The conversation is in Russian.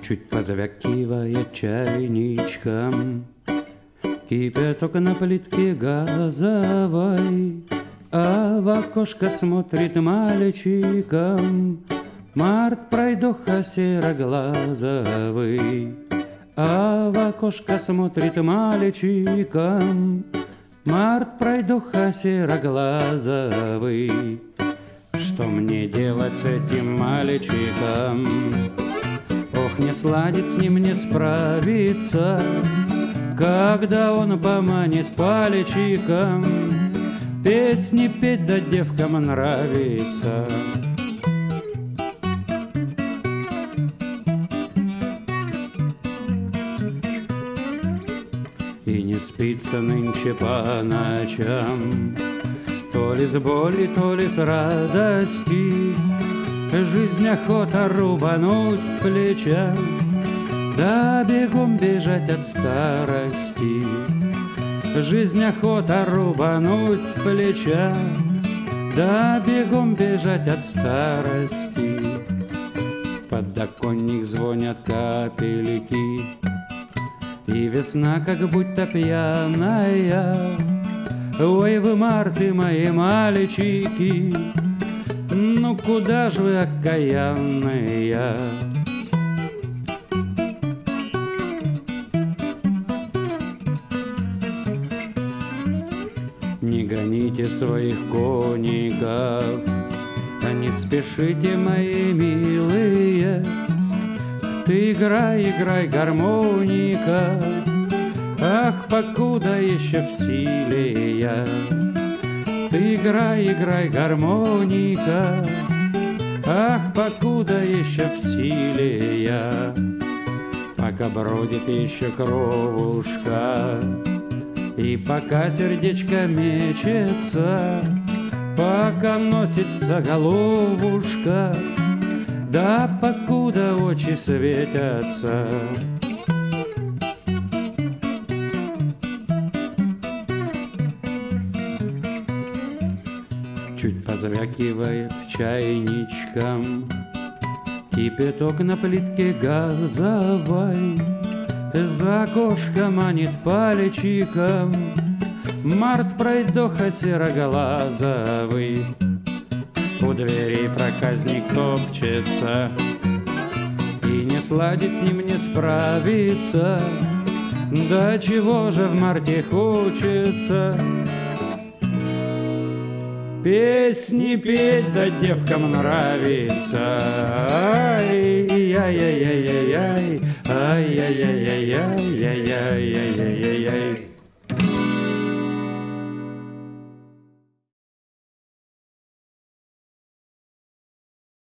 Чуть позвякивает чайничком, кипяток на плитке газовой, а в окошко смотрит мальчиком март пройдоха сероглазовый. А в окошко смотрит мальчиком март пройдоха сероглазовый. Что мне делать с этим мальчиком? Ох, не сладить с ним, не справиться, когда он поманит пальчиком, песни петь да девкам нравится. И не спится нынче по ночам, то ли с боли, то ли с радости. Жизнь охота рубануть с плеча, да бегом бежать от старости. Жизнь охота рубануть с плеча, да бегом бежать от старости. В подоконник звонят капельки, и весна как будто пьяная. Ой, вы, марты, мои мальчики, ну куда ж вы окаянные? Не гоните своих конников, а не спешите, мои милые. Ты играй, играй, гармоника, ах, покуда еще в силе я. Ты играй, играй, гармоника, ах, покуда еще в силе я. Пока бродит еще кровушка, и пока сердечко мечется, пока носится головушка, да покуда очи светятся. Чуть позвякивает чайничком, кипяток на плитке газовой. За окошко манит пальчиком март пройдоха сероглазовый. У дверей проказник топчется, и не сладить с ним, не справиться. Да чего же в марте хочется песни петь, да девкам нравится. Ай-яй-яй-яй-яй, ай-яй-яй-яй-яй.